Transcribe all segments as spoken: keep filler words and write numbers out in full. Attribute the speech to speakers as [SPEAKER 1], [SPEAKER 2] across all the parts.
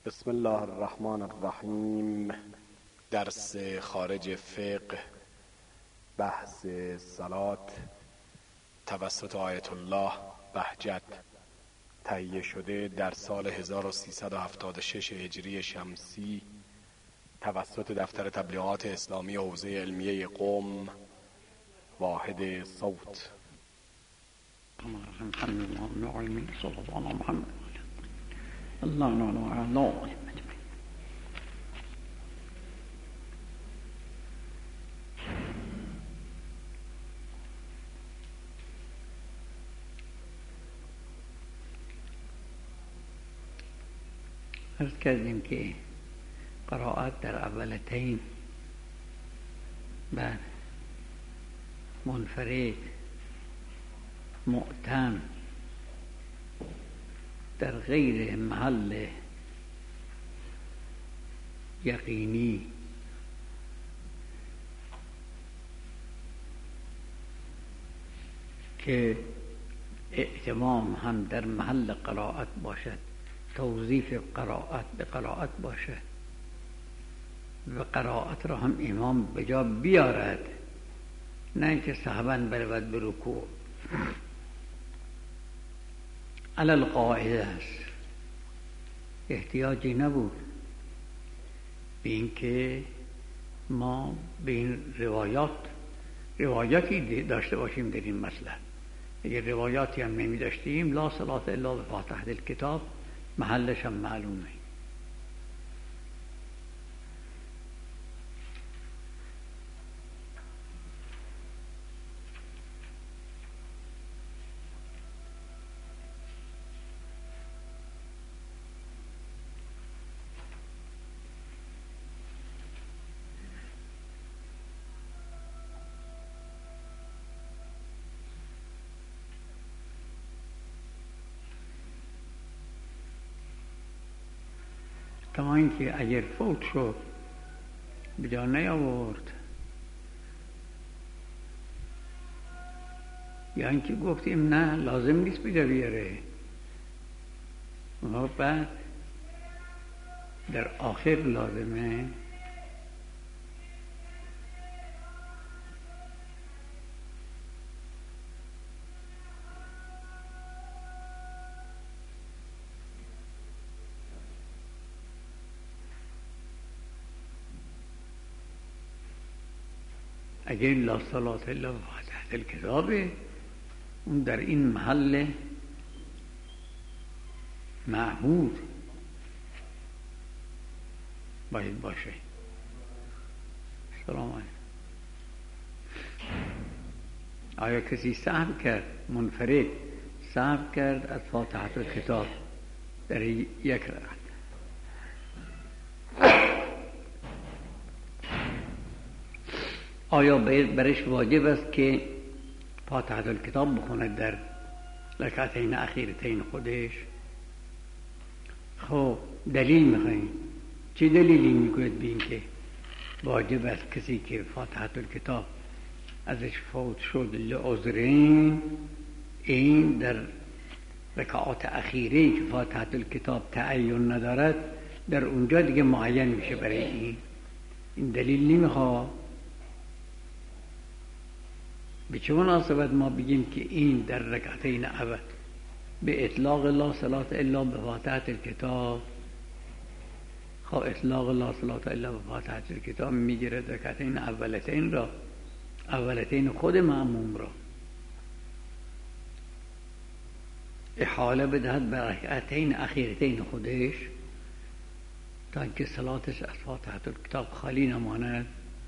[SPEAKER 1] بسم الله الرحمن الرحیم. درس خارج فقه، بحث صلات توسط آیت الله بهجت، تهیه شده در سال هزار و سیصد و هفتاد و شش هجری شمسی توسط دفتر تبلیغات اسلامی حوزه علمیه قم، واحد صوت.
[SPEAKER 2] عرض کردیم که قرائت در اولتین بر منفرد معتم در غیر محل یقینی که اعتمام هم در محل قرائت باشد، توظیف قرائت به قرائت باشد و قرائت را هم امام به جا بیارد، نه اینکه صحباً برود به رکوع. علی القاعده است، احتیاجی نبود به اینکه ما به این روایات روایاتی داشته باشیم در این مسئله. اگر روایاتی هم نمی داشتیم، لا صلاة الا بفاتحة الکتاب، محلش هم معلومه. کما اینکه اگر فوت شد به جا نیاورد، یا اینکه گفتیم نه لازم نیست به جا بیاره، و بعد در آخر لازمه اگر لا صلاة الا بفاتحة الکتاب، اون در این محل معهود باید باشه. سلام علیکم. آیا کسی سهو کرد، منفرد سهو کرد از فاتحة الکتاب در یک رکعت، آیا برش واجب است که فاتحة الکتاب بخوند در رکعتین اخیرتین خودش؟ خب دلیل میخواییم. چه دلیلی میگوید به این که واجب است کسی که فاتحة الکتاب ازش فوت شد لعذرین، این در رکعات اخیره که فاتحة الکتاب تعین ندارد، در اونجا دیگه معین میشه برای این. این دلیل نمیخواد. به چه مناسبت ما بگیم که این در رکعتین اول به اطلاق لا صلاة الا بفاتحة الکتاب؟ خب اطلاق لا صلاة الا بفاتحة الکتاب میگیره رکعتین اولتین را، اولتین خود مأموم را، احاله بدهد به رکعتین اخیرتین خودش تا اینکه صلاتش از فاتحة الکتاب خالی نماند.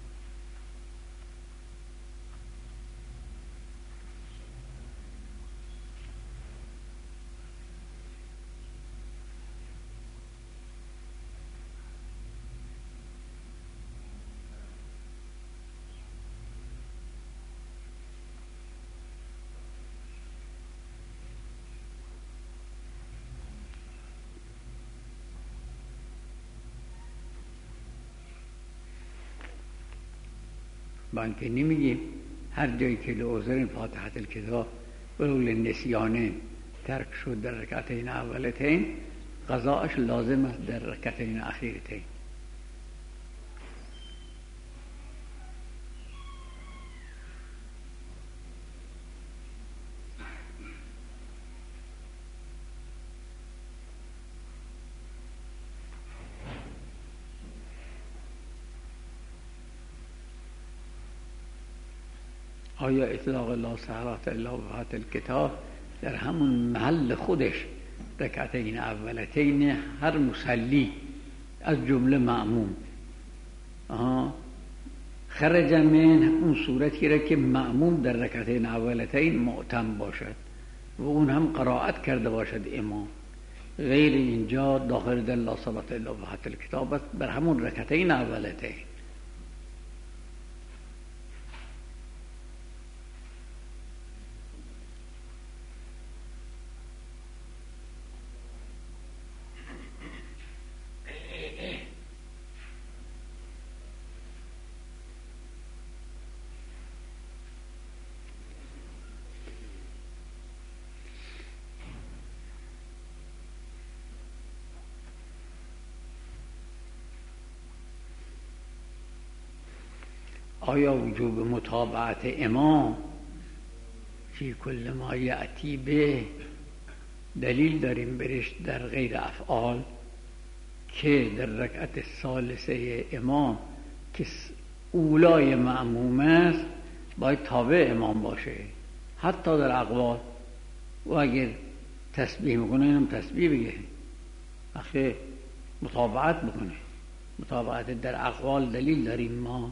[SPEAKER 2] بانکه نمیگیم هر جایی که لعذر فاتحة الکتاب ولو للنسیان ترک شد در رکعتین اولتین، قضاءش لازم است در رکعتین اخیرتین. آیا اطلاق لا صلاة الا بفاتحة الکتاب در همون محل خودش رکعتین اولتین هر مصلی از جمله مأموم آها خرج من اون صورتی را که مأموم در رکعتین اولتین معتم باشد و اون هم قرائت کرده باشد امام، غیر اینجا داخل در لا صلاة الا بفاتحة الکتاب است بر همون رکعتین اولتین. آیا وجوب متابعت امام فی کل ما یأتی به دلیل داریم برش در غیر افعال که در رکعت ثالثه امام که اولای معموم است باید تابع امام باشه حتی در اقوال، و اگر تسبیح میکنه اینم تسبیح بگه آخه متابعت بکنه. متابعت در اقوال دلیل داریم ما.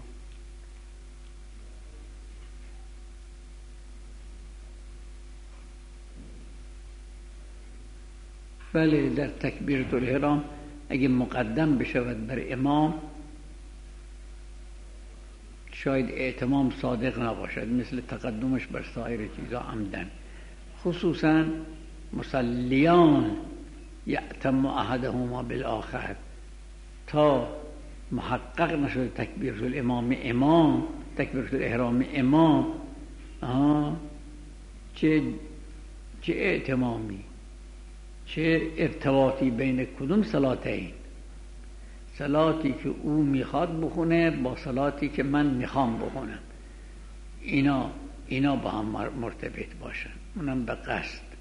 [SPEAKER 2] بله در تکبیرة الاحرام اگه مقدم بشود بر امام شاید اعتمام صادق نباشد مثل تقدمش بر سایر چیزا عمدن، خصوصا مصلیان یأتم احدهما بالآخر تا محقق نشد تکبیرة الامام امام تکبیرة الاحرام امام آه چه چه اعتمامی چه ارتباطی بین کدوم صلاتین، صلاتی که او میخواد بخونه با صلاتی که من میخوام بخونم، اینا اینا با هم مرتبط باشن، اونم به قصد.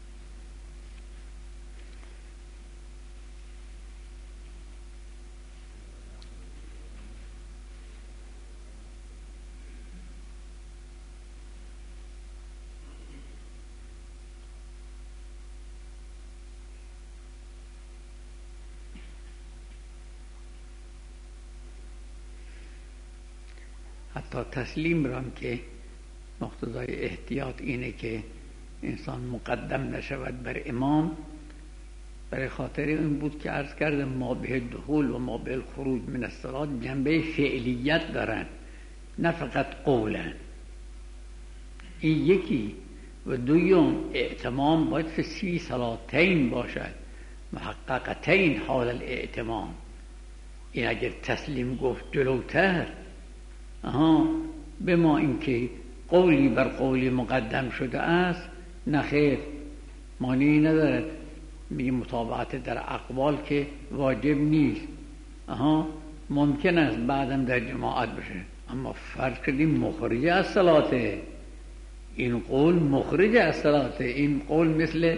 [SPEAKER 2] حتی تسلیم رام که مقتضای احتیاط اینه که انسان مقدم نشود بر امام، برای خاطر این بود که عرض کردم ما به دخول و ما به خروج من الصلاة جنبه فعلیت دارن نه فقط قولن. این یکی. و دویم اعتمام باید فی صلاتین باشد محققتین حال الاعتمام. این اگر تسلیم گفت جلوتر آها به ما اینکه قولی بر قولی مقدم شده است نه خیر، مانعی ندارد. میگه مطابقت در اقوال که واجب نیست، آها ممکن است بعدم در جماعت بشه، اما فرض کردیم مخرج از صلاته، این قول مخرج از صلاته، این قول مثل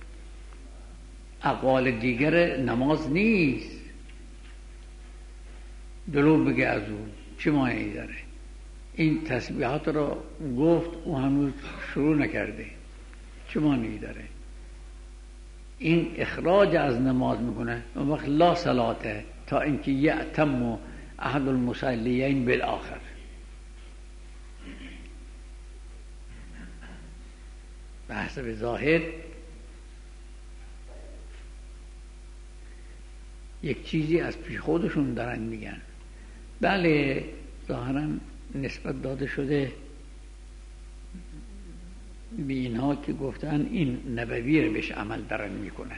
[SPEAKER 2] اقوال دیگر نماز نیست. جلو بگه از اون چه معنی داره؟ این تسبیحات رو گفت او هنوز شروع نکرده، چه معنی داره؟ این اخراج از نماز میکنه. اون وقت لا صلاته تا اینکه یأتم احد المصلیین بالآخر. به حسب ظاهر یک چیزی از پیش خودشون دارن میگن. بله ظاهرا نسبت داده شده به اینها که گفتن این نبوی رو بهش عمل دارن میکنن.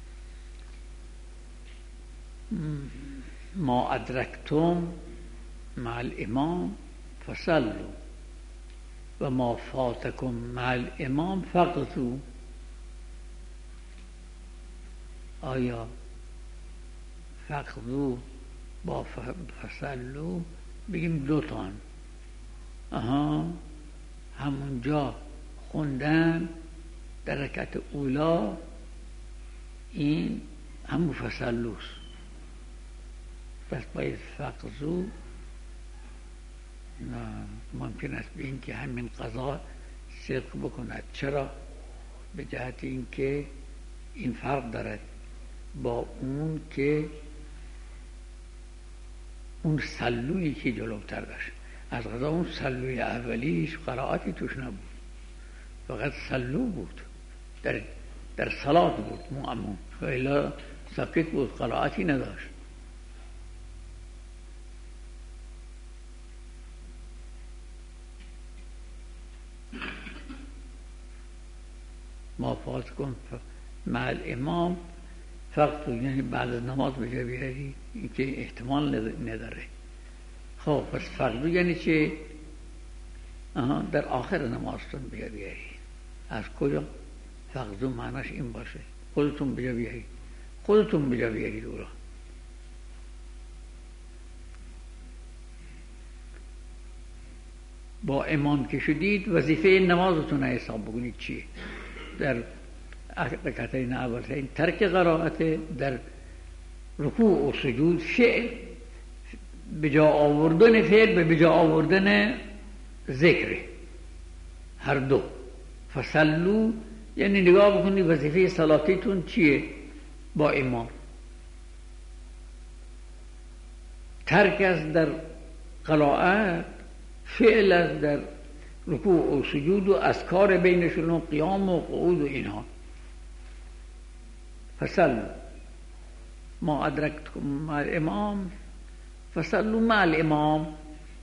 [SPEAKER 2] ما ادرکتم مع الامام فصلوا و ما فاتکم مع الامام فقطوا. آیا فقدو با فصلو بگیم دوتان؟ آها، همونجا خوندن در رکعت اولا این همون فصلوست، پس باید فقزو ممکن است به این که همین قضا صدق بکند. چرا؟ به جهت این که این فرق دارد با اون که اون سلویی که جلوتر داشت. از قضا اون سلوی اولیش قرائتی توش نبود، فقط سلو بود، در در صلات بود مؤمن، خیلی ساکت بود، قرائتی نداشت. مافات کن مع الامام فقط یعنی بعد از نماز به جا بیاری، این که احتمال نداره. خب پس فقط یعنی چه؟ آها، در آخر نمازتون به جا بیاری. از کجا؟ فقط معناش این باشه خودتون به جا بیاری، خودتون به جا بیارید او را. با امام که شدید وظیفه نمازتون حساب بکنید چیه. در رکعتین اولین ترک قرائت، در رکوع و سجود فعل، به جا آوردن فعل به جا آوردن ذکر، هر دو. فصلو یعنی نگاه بکنید وظیفه صلاتیتون چیه با امام. ترک از در قرائت، فعل از در رکوع و سجود و اذکار بینشون و قیام و قعود و اینها. فصلوا ما ادرکتم مع الامام فصلوا مع الامام.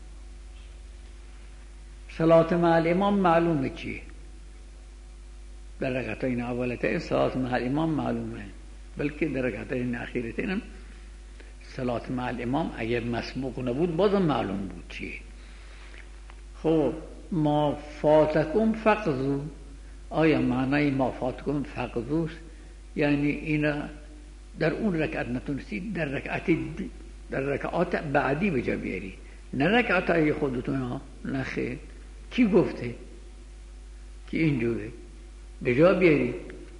[SPEAKER 2] صلات مع الامام معلومه چیه؟ در رکعتین اولتین صلات مع الامام معلومه، بلکه در رکعتین اخیرتین هم صلات مع الامام اگر مسبوق نبود بازم معلوم بود چیه. خب ما فاتکم فقضو، آیا معنای ما فاتکم فقضوست؟ یعنی اینا در اون رکعت نتونستید در رکعت در رکعات بعدی به جا بیاری، نه رکعتای خودتون ها. نه خیر، کی گفته که اینجوره؟ به جا بیاری.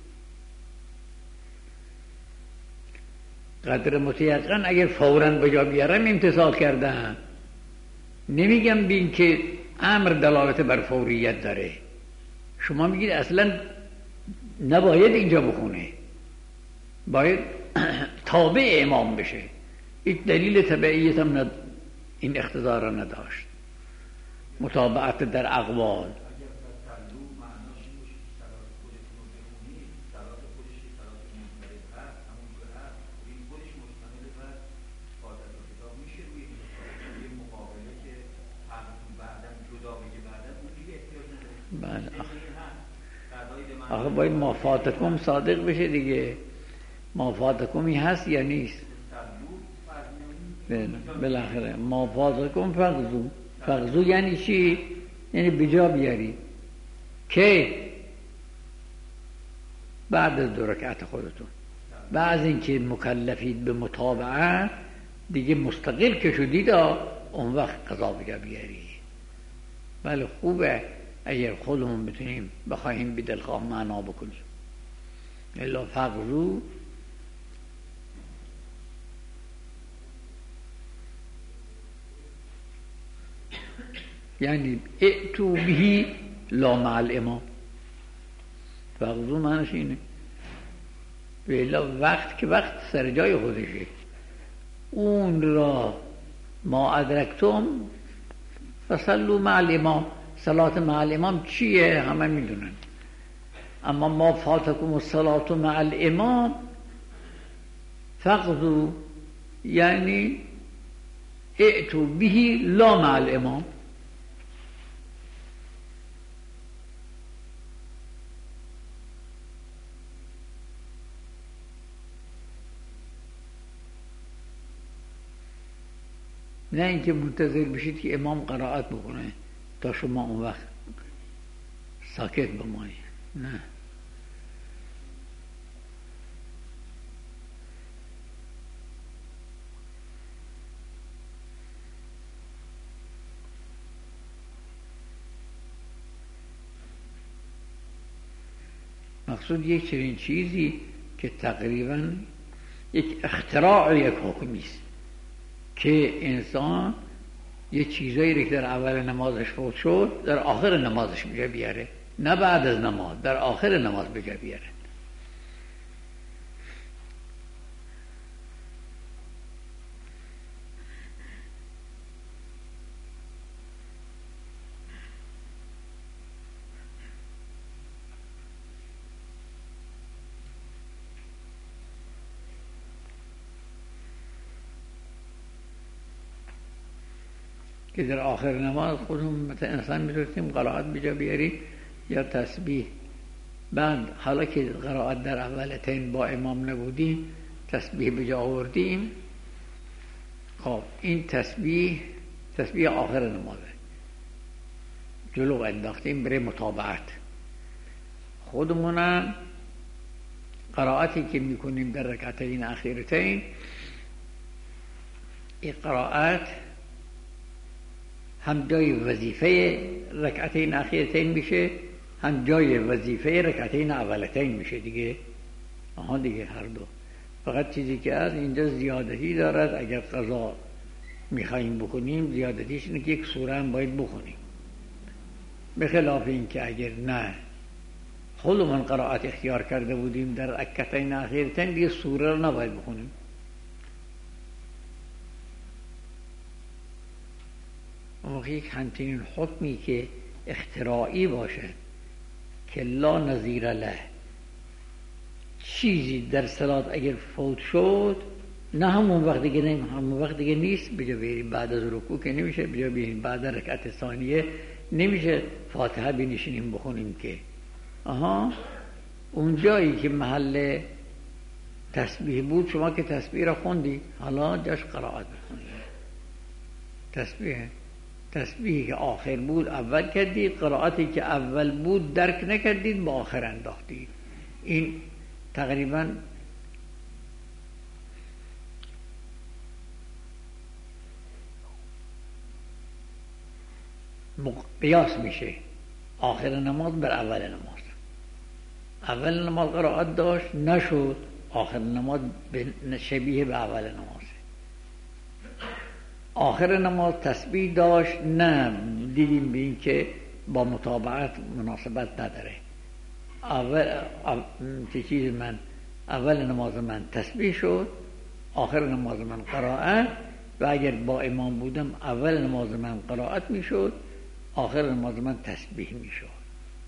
[SPEAKER 2] قدر متیقن اگر فوراً به جا بیارم امتثال کردم، نمیگم بین که امر دلالت بر فوریت داره. شما میگید اصلا نباید اینجا بخونه، باید تابع امام بشه. این دلیل تبعیت هم ند... این اقتضا را نداشت. متابعت در اقوال. آخه باید ما فاتکم صادق بشه دیگه. ما فاتکمی هست یا نیست؟ بالاخره ما فاتکم فقضو. فقضو یعنی چی؟ یعنی بجا بیاری. که بعد از دو رکعت خودتون، بعد اینکه مکلفید به متابعه دیگه مستقل که شدید، اون وقت قضا بجا بیاری. بله خوبه اگر خودمون بتونیم بخواهیم به دلخواه معنا بکنیم. الا فقضو یعنی ائتو بهی لا مع الامام. فقضو معنیش اینه. الا وقت که وقت سر جای خودشه، اون را ما ادرکتم فصلوا مع الامام. صلات مع الامام چیه؟ همه میدونن. اما ما فاتکم الصلاة مع الامام فقضوا یعنی ائتوا به لا مع الامام. نه اینکه منتظر بشید که امام قرائت بکنه تا شما اون وقت ساکت بمانید. نه. مقصود یک چنین چیزی که تقریبا یک اختراع یک حکمی است که انسان یه چیزایی رو که در اول نمازش فوت شد در آخر نمازش بجا بیاره، نه بعد از نماز، در آخر نماز بجا بیاره. که در آخر نماز خودمون مثل انسان میتونستیم قرائت بجا بیاریم یا تسبیح. بعد حالا که قرائت در اولتین با امام نبودیم تسبیح بجا آوردیم، خب این تسبیح تسبیح آخر نمازه، جلو انداختیم برای متابعت. خودمونم قرائتی که میکنیم در رکعتین اخیرتین، این قرائت هم جای وظیفه رکعتین اخیرتین میشه، هم جای وظیفه رکعتین اولتین میشه دیگه. آها دیگه هر دو. فقط چیزی که از اینجا زیادتی دارد، اگر قضا میخواییم بخونیم زیادتیش اینه که یک سوره هم باید بخونیم، به خلاف این که اگر نه خودمون قرائت اختیار کرده بودیم در رکعتین اخیرتین دیگه سوره رو نباید بخونیم. اما یک همچنین حکمی که اختراعی باشه که لا نظیر له، چیزی در صلات اگر فوت شد نه همون وقت دیگه نه همون وقت دیگه نیست بجا بیاریم، بعد از رکوع که نمیشه بجا بیاریم، بعد از رکعت ثانیه نمیشه فاتحه بنشینیم بخونیم که. آها اون جایی که محل تسبیح بود شما که تسبیح را خوندی حالا جاش قرائت بخونی. تسبیح تسبیح که آخر بود اول کردید، قرائتی که اول بود درک نکردید با آخر انداختید. این تقریبا قیاس میشه آخر نماز بر اول نماز. اول نماز قرائت داشت نشد، آخر نماز شبیه به اول نماز. آخر نماز تسبیح داشت نه، دیدیم به این که با متابعت مناسبت نداره. اول چه چیز من اول نماز من تسبیح شد، آخر نماز من قرائت، و اگر با امام بودم اول نماز من قرائت میشد، آخر نماز من تسبیح میشد.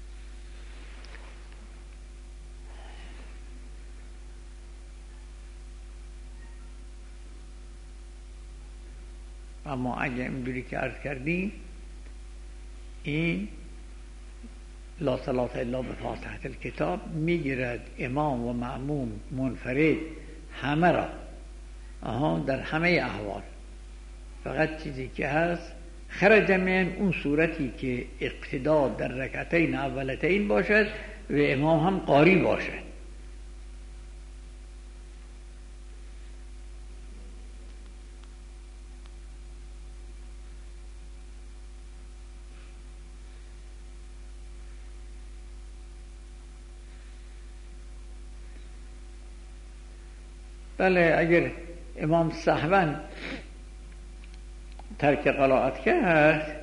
[SPEAKER 2] اما اگه اینجوری که عرض کردیم این لا صلاة الا بفاتحة الکتاب میگیرد امام و مأموم منفرد همه را، آها در همه احوال. فقط چیزی که هست خرج من اون صورتی که اقتدا در رکعتین اولتین باشد و امام هم قاری باشد. بله اگر امام سهوا ترک قرائت کرد،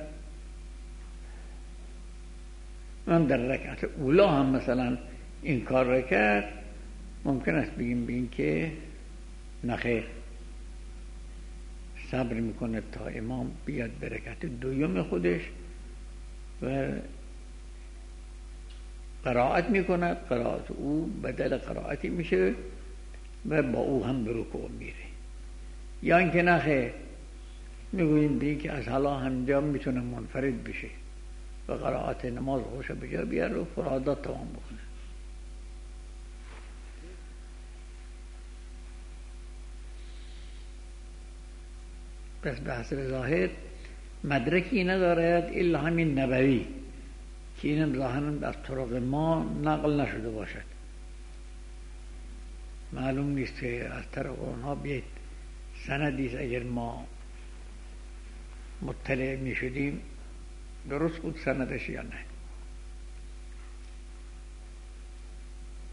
[SPEAKER 2] من در رکعت اولا هم مثلا این کار را کرد، ممکن است بگیم بگیم که نخیر، صبر میکنه تا امام بیاد به رکعت دوم خودش و قرائت میکنه، قرائت او بدل قرائتی میشه و با او هم به رکوع میره. یا اینکه نخیر میگوییم بی که از حالا همجا میتونه منفرد بشه و قرائت نماز خوش بجا بیاره و فرادات تمام بکنه. پس به حسب ظاهر مدرکی ندارد الا همین نبوی که اینم ظاهرا از طرق ما نقل نشده باشد. معلوم نیست که از طرق اونها بیاید سندیست اگر ما مطلع می شدیم درست بود سندش یا نه.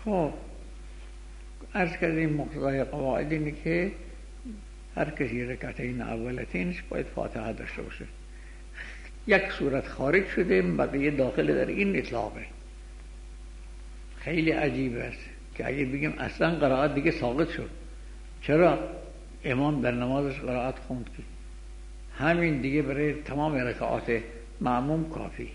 [SPEAKER 2] خب عرض کردیم مقتضای قواعد اینه که هر کسی رکعتین اولتینش باید فاتحه داشته باشه. یک صورت خارج شده، بقیه داخل در این اطلاقه. خیلی عجیب است که اگه بگیم اصلا قرائت دیگه ساقط شد، چرا؟ امام در نمازش قرائت خوند که همین دیگه برای تمام رکعات معموم کافی.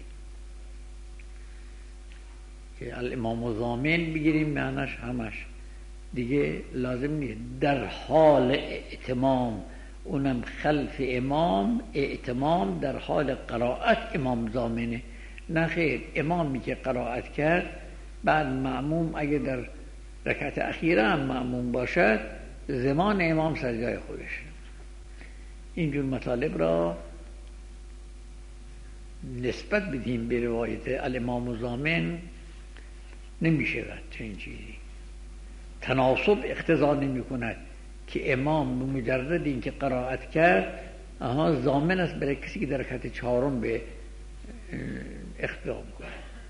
[SPEAKER 2] که الامام ضامن بگیریم معناش همش دیگه لازم نیست. در حال ائتمام، اونم خلف امام، ائتمام در حال قرائت امام ضامنه. نه خیر، امامی که قرائت کرد بعد معموم اگه در رکعت اخیره هم معموم باشد، زمان امام سر جای خودش. اینجور مطالب را نسبت بدیم به روایت الامام ضامن نمی شود. چنین چیزی تناسب اقتضا نمی کند که امام بمجرد این که قرائت کرد آها ضامن است برای کسی که در رکعت چهارم به اقتدا کنه.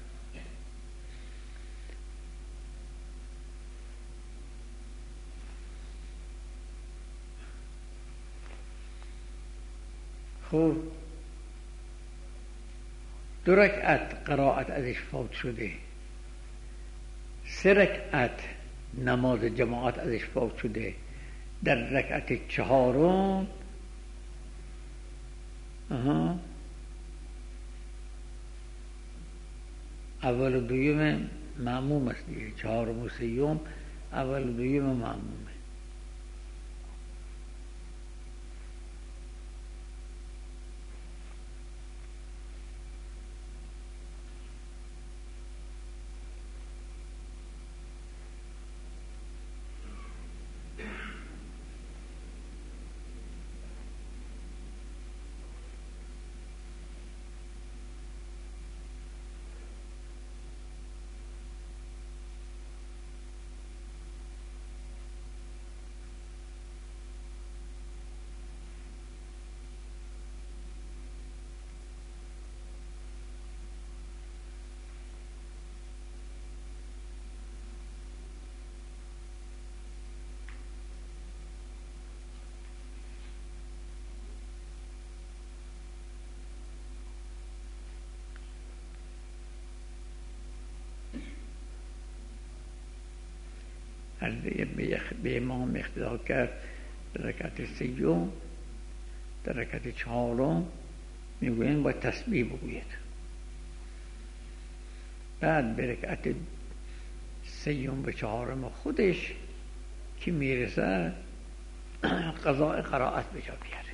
[SPEAKER 2] خب دو رکعت قرائت ازش فوت شده، سه رکعت نماز جماعت ازش فوت شده، در رکعت چهارم آها اول و دویم معموم است دیگه، چهارم و سیوم اول و دویم معمومه. به امام اقتدا کرد در رکعت سیوم، در رکعت چهارم میگوین باید تسبیح بگوید. بعد به رکعت سیوم به چهارم خودش که میرسه قضاء قرائت به جا بیاره.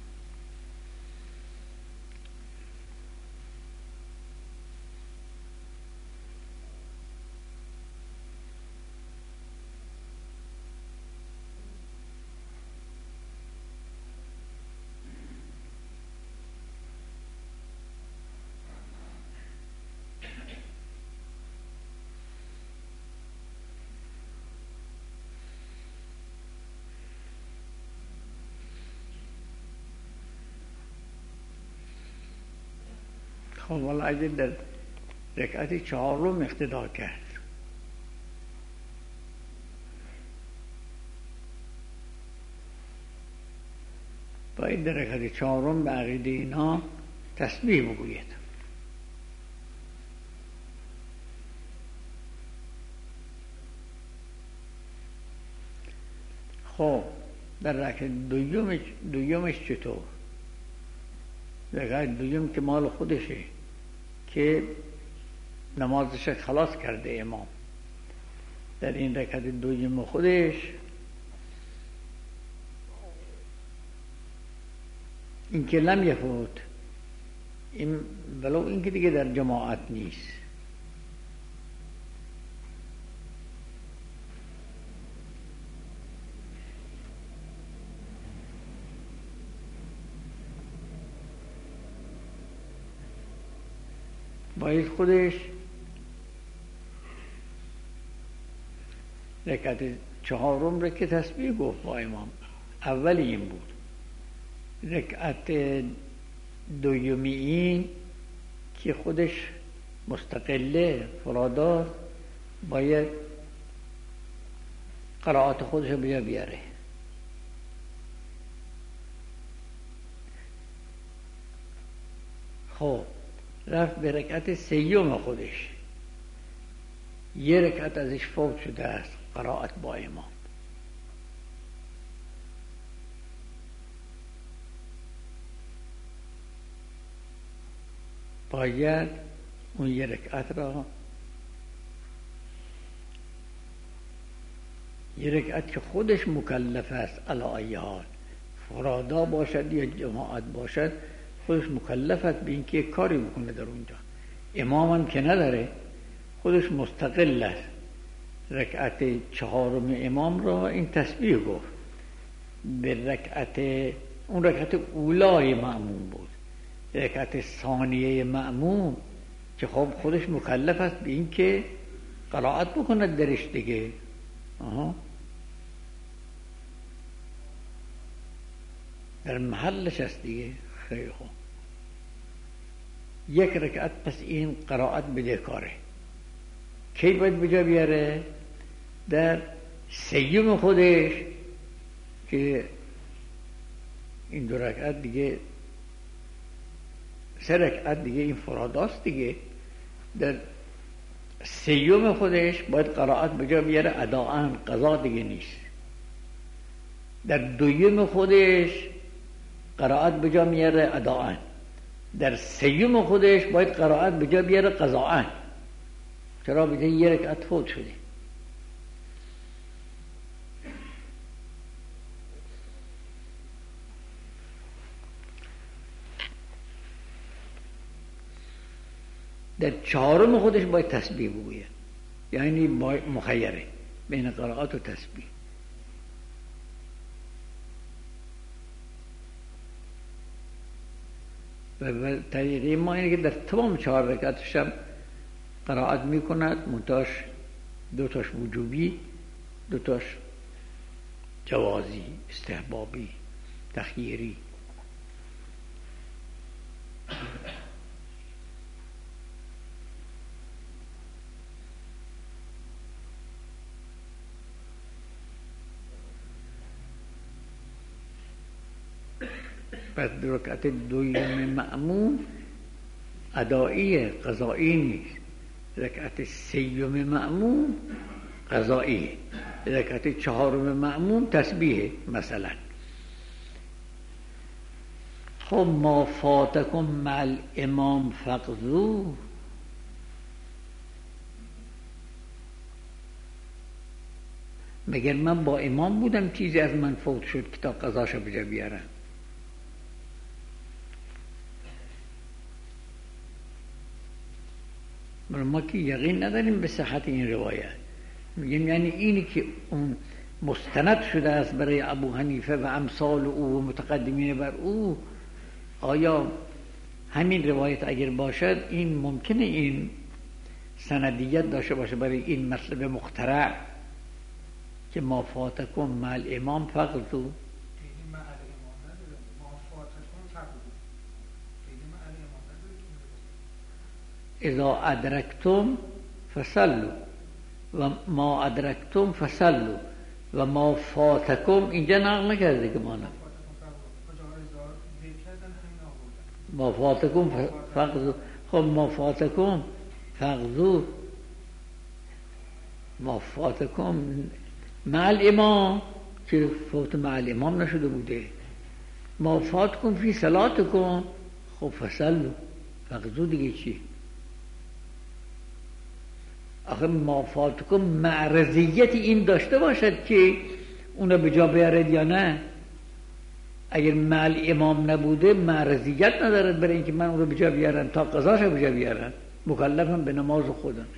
[SPEAKER 2] خب والا اگه در رکعت چهارم اقتدا کرد باید در رکعت چهارم به عقیده اینا تسبیح بگوید. خب در رکعت دویمش دویمش چطور؟ رکعت دویم که مال خودشه که نمازش خلاص کرده امام، در این رکعت دویم خودش این که لم یفوت، این ولو این که دیگه در جماعت نیست، باید خودش رکعت چهارم رو که تسبیح گفت با امام، اولی این بود. رکعت دومی این که خودش مستقله فراداست باید قرائت خودش رو بجا بیاره. خب رفت به رکعت سیوم خودش، یه رکعت ازش فوت شده است قرائت با امام. باید اون یه رکعت را، یه رکعت که خودش مکلف است علی ای حال، فرادا باشد یا جماعت باشد، خودش مکلف است به اینکه کاری بکنه در اونجا. امام هم که نداره، خودش مستقل است. رکعت چهارم امام را این تسبیح گفت، به رکعت اون رکعت اولای مأموم بود. رکعت ثانیه مأموم که خب خودش مکلف است به این که قرائت بکند درش دیگه. آها. در محلش است دیگه. خیلی خوب. یک رکعت پس این قرائت بده کاره. کی باید بجا بیاره؟ در سیوم خودش که این دو رکعت دیگه، سه رکعت دیگه این فراداست دیگه، در سیوم خودش باید قرائت بجا بیاره اداءً، قضا دیگه نیست. در دویم خودش قرائت بجا میاره اداءً، در سیوم خودش باید قرائت بجا بیاره قضاءً. چرا؟ بجا یه رکعت فوت شده. در چهارم خودش باید تسبیح بگوید، یعنی باید مخیره بین قرائات و تسبیح. و طریقه ما اینه که در تمام چهار رکعتش هم قرائت میکند، منتاش دوتاش وجوبی، دوتاش جوازی، استحبابی، تخییری. پس رکعت دویم مأموم ادائی قضایی نیست، رکعت سیوم مأموم قضایی، رکعت چهارم مأموم تسبیح مثلا. خب ما فاتکم مع الامام فقضوا، مگر من با امام بودم چیزی از من فوت شد که تا قضاشو بجا بیارم؟ ما که یقین نداریم به صحت این روایت، میگیم یعنی اینی که اون مستند شده است برای ابو حنیفه و امثال او و متقدمین بر او، آیا همین روایت اگر باشد این ممکنه این سندیت داشته باشه برای این مطلب مخترع که ما فاتکم مع الامام فقضوا؟ اذا ادرکتم فصلوا و ما ادرکتم فصلوا و ما فاتکم اینجا نقل نکرده که مانا ما فاتکم فقضوا. خب ما فاتکم فقضوا، ما فاتکم مع الامام که فوت مع الامام نشده بوده، ما فاتکم فی صلاتکم، خب فصلوا فقضوا دیگه چی؟ آخه ما فاتکم معرضیت این داشته باشد که اونو به جا بیارد یا نه. اگر مع الامام نبوده معرضیت ندارد برای اینکه من اونو به جا بیارم، تا قضاشو به جا بیارم، مکلفم به نماز خودم.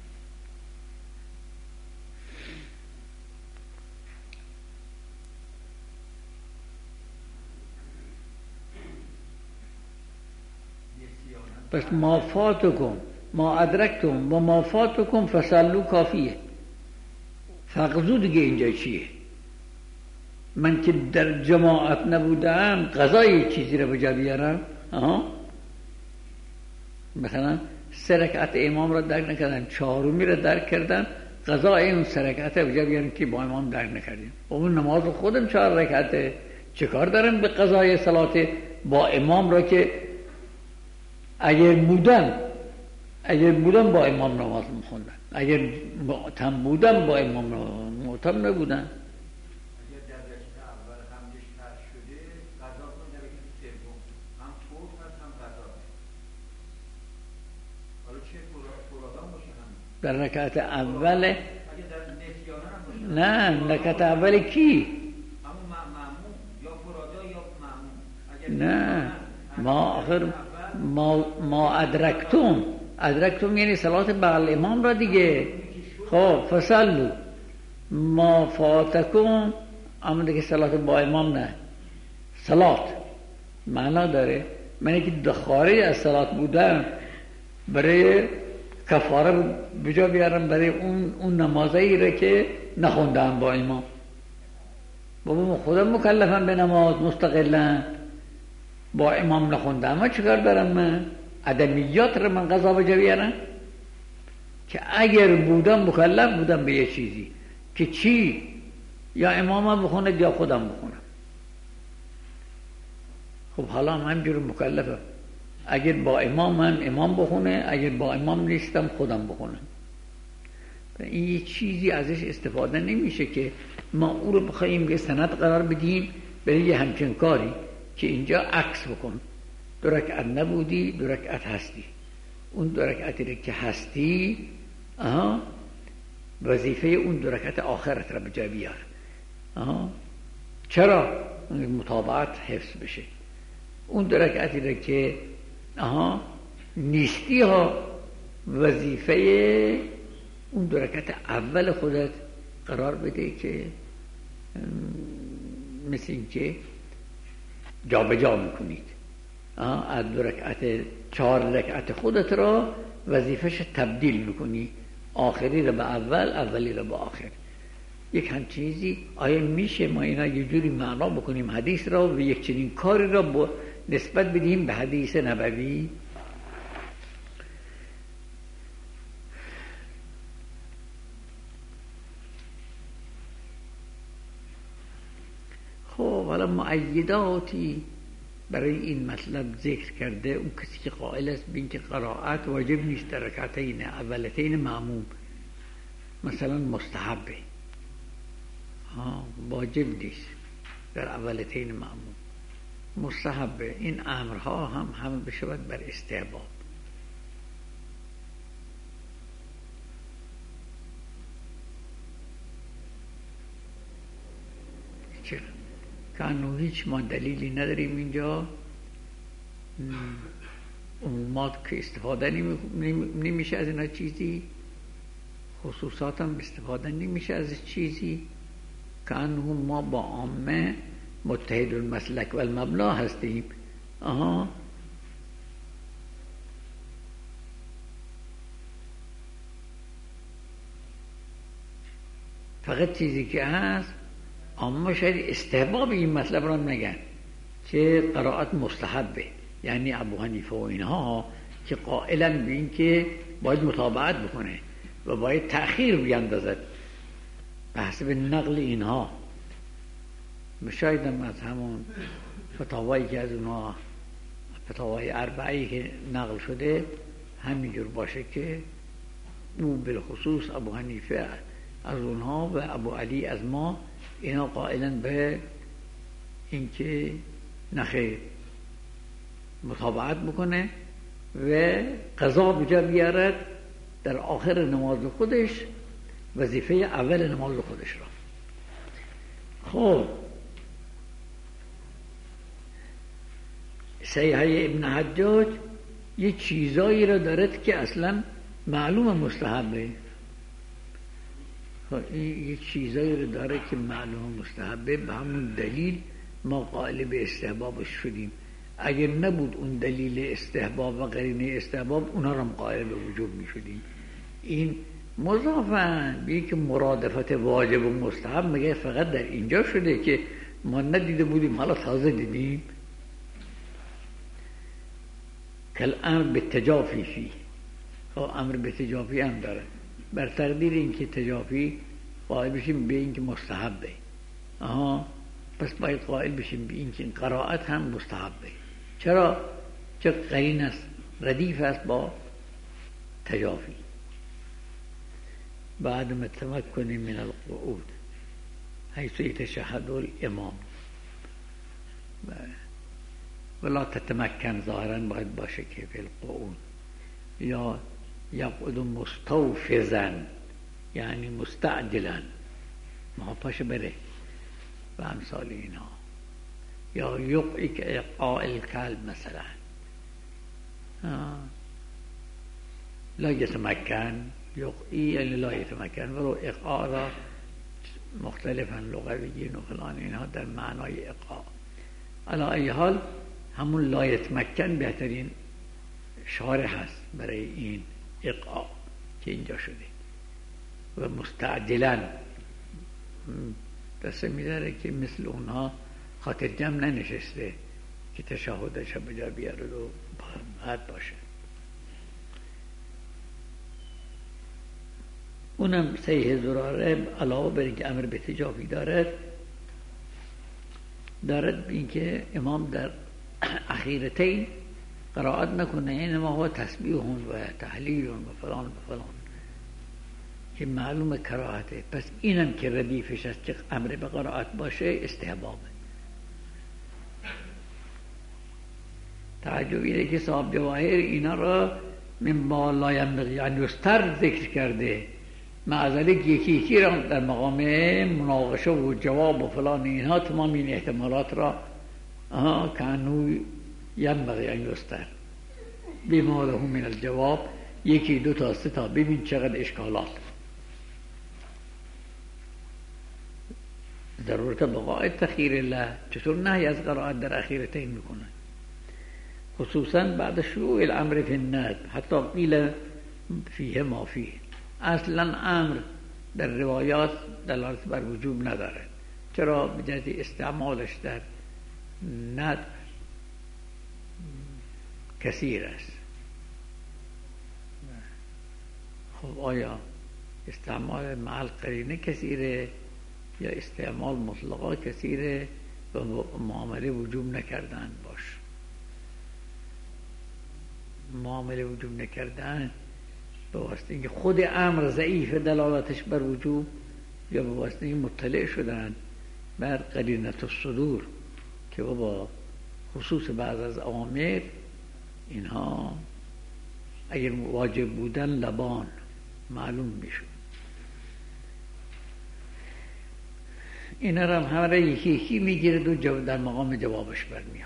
[SPEAKER 2] پس ما فاتکم ما ادرکتم و ما فاتکم فصلوا کافیه. فقضوا دیگه اینجا چیه؟ من که در جماعت نبودم قضای چیزی رو بجا بیارم؟ آها، مثلا سه رکعت امام را درک نکردم، چهارمی را درک کردم، قضای اون سه رکعت بجا بیاریم که با امام درک نکردیم. اون نماز خودم چهار رکعته، چه کار دارم به قضای صلات با امام را که اگر بودم اگر بودم با امام نماز میخوندن، اگر معتم بودم با امام معتم نبودن. در رکعت اول نه رکعت اول کی؟ نه ما آخر ما ما ادرکتم ادرکتم یعنی صلات بغل امام را دیگه. خب فصلوا ما فاتکم، اما دیگه صلات با امام نه. صلات معنا داره، من که خارج از صلات بودم برای کفاره بجا بیارم برای اون اون نمازایی را که نخوندم با امام. بابا خودم مکلفم به نماز مستقلا، با امام نخوندم، اما چیکار دارم من؟ ادمیات را من قضا بجا بیارم که اگر بودم مکلف بودم به یه چیزی که چی؟ یا امامم بخونه یا خودم بخونم. خب حالا من همجور مکلفم، اگر با امامم امام بخونه، اگر با امام نیستم خودم بخونم. این یه چیزی ازش استفاده نمیشه که ما او رو بخوایم یه سند قرار بدیم برای یه همچین کاری که اینجا عکس بکن. دو رکعت نبودی، دو رکعت هستی. اون دو رکعتی که هستی آها وظیفه اون دو رکعت آخرت را به جا بیار. آها چرا؟ مطابقت حفظ بشه. اون دو رکعتی را که آها نیستی ها وظیفه اون دو رکعت اول خودت قرار بده که مثل این که جا به جا میکنید. از دو رکعت چهار رکعت خودت را وظیفش تبدیل میکنی، آخری را به اول، اولی را به آخر. یک هم چیزی آیا میشه ما اینا یه جوری معنا بکنیم حدیث را و یک چنین کاری را با نسبت بدیم به حدیث نبوی؟ خب حالا مؤیداتی برای این مطلب ذکر کرده. اون کسی که قائل است به اینکه قرائت واجب نیست در رکعتین اولتین معموم، مثلا مستحبه، ها واجب نیست در اولتین معموم، مستحبه. این امرها هم همه بشود بر استحباب. چرا؟ کانو هیچ ما دلیلی نداریم اینجا، عمومات که استفاده نمیشه از اینا چیزی، خصوصات هم استفاده نمیشه از چیزی. کانو ما با عامه متحد المسلک و المبنا هستیم. آها فقط چیزی که هست اما شاید استحباب این مطلب را نگن که قرائت مستحبه، یعنی ابو حنیفه و اینها که قائلن به این که باید متابعت بکنه و باید تأخیر بیندازد به حسب نقل اینها. شاید هم از همون فتاوایی که از اونها فتاوای اربعی که نقل شده همینجور باشه که او بالخصوص ابو حنیفه از اونها و ابو علی از ما اینا قائلن به اینکه نخیر متابعت بکنه و قضا بجا بیارد در آخر نماز خودش، وظیفه اول نماز خودش را. خب صحیحه ابن حجاج یه چیزایی را دارد که اصلا معلوم مستحبه. این یه چیزایی رو داره که معلوم مستحبه، به همون دلیل ما قائل به استحبابش شدیم. اگر نبود اون دلیل استحباب و قرینه استحباب اونا رو قائل به وجوب می شدیم. این مضافن به که مرادفت واجب و مستحب مگه فقط در اینجا شده که ما ندیده بودیم حالا تازه دیدیم؟ کل امر به تجافی فی، امر به تجافی هم داره. بر تقدیر اینکه تجافی قائل بشیم به اینکه مستحبه. آها، پس باید قائل بشیم به اینکه این قرائت هم مستحبه. چرا؟ چه قرین است، ردیف است با تجافی. بعد ما تمکن من القعود حیث یتشهد الامام، ولا تتمکن ظاهرا باید باشه که فی القعود، یا یقعد مستوفزا یعنی مستعجلا، ما پاشه بره و امثال اینا. یا یقعی که اقعاء الکلب مثلا، لا یتمکن، یقعی یعنی لا یتمکن، ولو اقعاء را مختلفا لغویین و فلان اینها در معنای اقعاء. علی ای حال همون لا یتمکن بهترین شارح هست برای این اقعاء که اینجا شده. و مستعجلا دسته می‌داره که مثل اونها خاطر جمع ننشسته که تشهدش به جا بیارد و بعد باشه. اونم صحیح زراره علاوه بر اینکه امر به تجافی دارد، دارد اینکه امام در اخیرتین قرائت نکنه، اینما هو تسبیح و تحلیل و فلان و فلان که معلوم کراهته. پس اینم که ردیفش است که امر به قرائت باشه استحبابه. تعجب اینه که صاحب جواهر اینا را من بالا ینبغی ان یستر ذکر کرده، معذره یکی یکی را در مقام مناقشه و جواب و فلان اینها تمام این احتمالات را کانو ینبغی ان یستر بما له من الجواب، یکی دو تا سه تا، ببین چقدر اشکالات. ضرورت بقاء تخییر الله، چطور نهی از قرائت در اخیرتین میکنه، خصوصا بعد شروع الامر فی الندب، حتی قیل فیه ما فیه. اصلا امر در روایات دلالت بر وجوب نداره. چرا؟ به جهت استعمالش در ندب کثیر است. خب آیا استعمال مع القرینه کثیره یا استعمال مطلقا کثیره و معامله وجوب نکردن باش؟ معامله وجوب نکردن به واسطه اینکه خود امر ضعیف دلالتش بر وجوب، یا به واسطه اینکه مطلع شدن بر قرینت الصدور که با خصوص بعض از اوامر اینها اگر واجب بودن لبان معلوم میشد. اینا را هم همه یکی یکی میگیرد و در مقام جوابش برمیاد.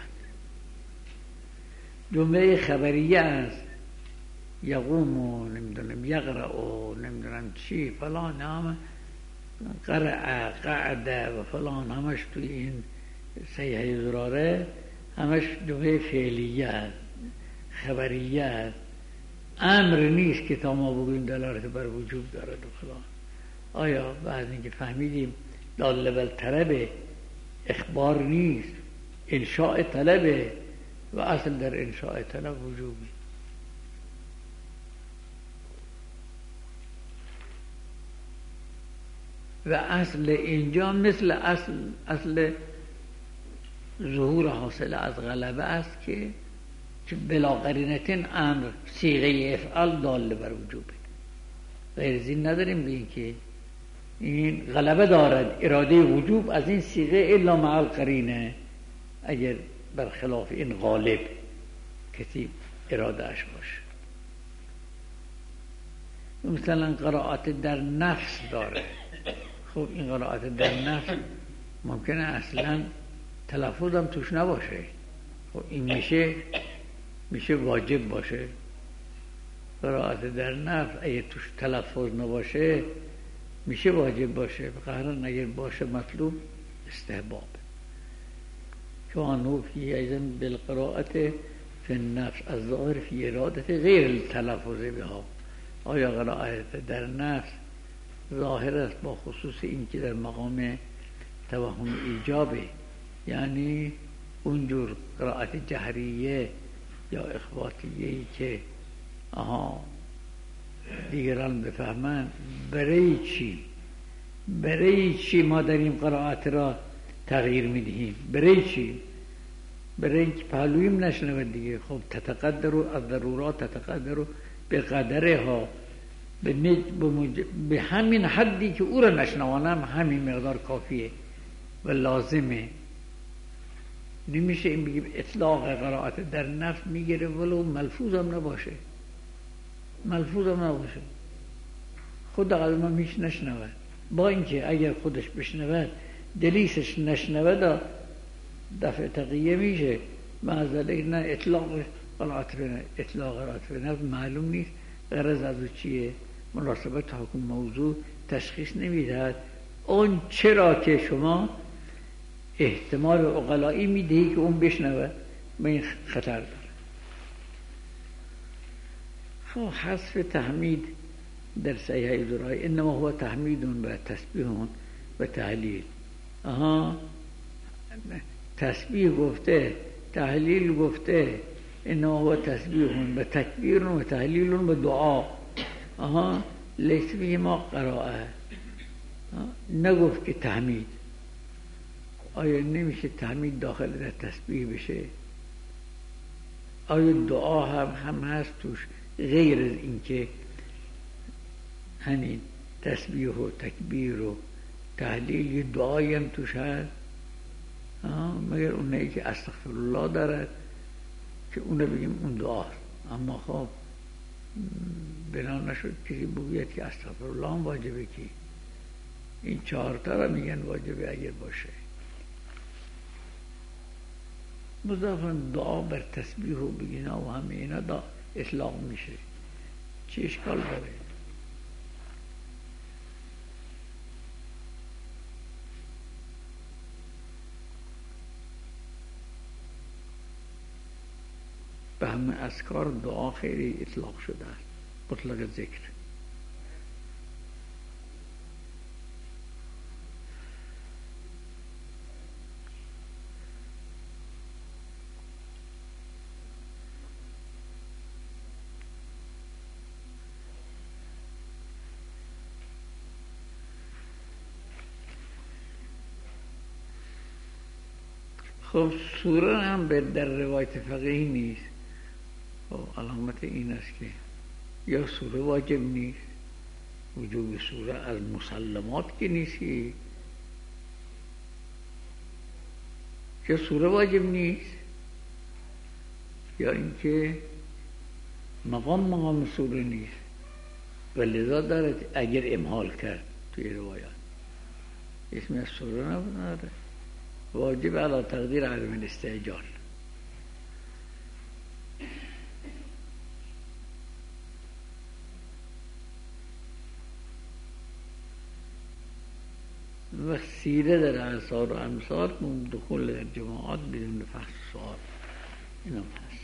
[SPEAKER 2] جمله خبریه است، یقوم و نمیدونم یقرأ و نمیدونم چی فلان، هم قرأ قعده و فلان، همش توی این صحیح زراره همش جمله فعلیه است، خبریه است، امر نیست که تا ما بگوییم دلالت بر وجوب دارد و فلان. آیا بعد اینکه فهمیدیم داله بر طلب اخبار نیست، انشاء طلبه و اصل در انشاء طلب وجوبی. و اصل اینجا مثل اصل اصل ظهور حاصل از غلبه است که که بلا قرینتین امر صیغه افعال دال بر وجوبه. غیر از این نداریم به این که این غلبه دارد اراده وجوب از این صیغه الا مع القرینه، اگر برخلاف این غالب کسی اراده اش باشه. مثلا قرائت در نفس داره. خب این قرائت در نفس ممکنه اصلا تلفظ هم توش نباشه. خب این میشه میشه واجب باشه. قرائت در نفس اگه توش تلفظ نباشه میشه واجب باشه. قهرن اگر باشه مطلوب استحباب. كانوا في أيضا بالقراءة في النفس الظاهر في إرادة غير التلفظ بها. آیا قرائت در نفس ظاهر است با خصوص این که در مقام توهم ایجابه، یعنی اونجور قرائت جهریه یا اخباتیه که آها دیگران بفهمند برای چی برای چی ما در این قرائت را تغییر میدهیم؟ برای چی؟ برای اینکه پهلویم نشنود دیگه. خب تتقدر از ضرورات تتقدر به قدره ها، به, مج... به, مج... به همین حدی که او را نشنوانم همین مقدار کافیه و لازمه. نمیشه این بگیم اطلاق قرائت در نفس میگیره ولو ملفوظ هم نباشه، ملفوظ هم نباشه، خود قلب من هیچ نشنود. با اینکه اگر خودش بشنود دلیسش نشنود دفع تقیه میشه. معذره نه اطلاق قرائت به نفس، اطلاق قرائت به نفس معلوم نیست غرض از او چیه، مناسبت حکم موضوع تشخیص نمیدهد. اون چرا که شما احتمال عقلایی میدهی که اون بشنود به این خطر داره. خب حذف تحمید در صحیح ذرای انما هو تحمید و تسبیح و تهلیل. آها تسبیح گفته، تهلیل گفته، انما هو تسبیح و تکبیر و تهلیل و دعا. آها لیس فیه ما قرائه، نگفت که تحمید. آیا نمیشه تحمید داخل در تسبیح بشه؟ آیا دعا هم هم هست توش غیر از اینکه همین تسبیح و تکبیر و تهلیل یه دعایی هم توش هست؟ مگر اونایی که استغفرالله دارد که اونه بگیم اون دعاست. اما خب بنا نشد کسی بگوید که استغفرالله هم واجبه، که این چهارتا را میگن واجبه اگر باشه. مضافاً دعا بر تسبیح و بگینا و همه اینا دا اطلاق میشه، چه اشکال داره؟ به همه اذکار دعا خیلی اطلاق شده است، مطلق ذکر. خب سوره هم در روایت فقهی نیست. خب علامت این است که یا سوره واجب نیست، وجوب سوره از مسلمات که نیستی، یا سوره واجب نیست، یا اینکه مقام مقام سوره نیست و لذا دارد اگر امحال کرد توی روایات اسم از سوره نبود، واجب علی تقدیر عدم الاستعجال. و سیره در اعصار و امثال دخول در جماعات بدون فحص سوال این هم هست.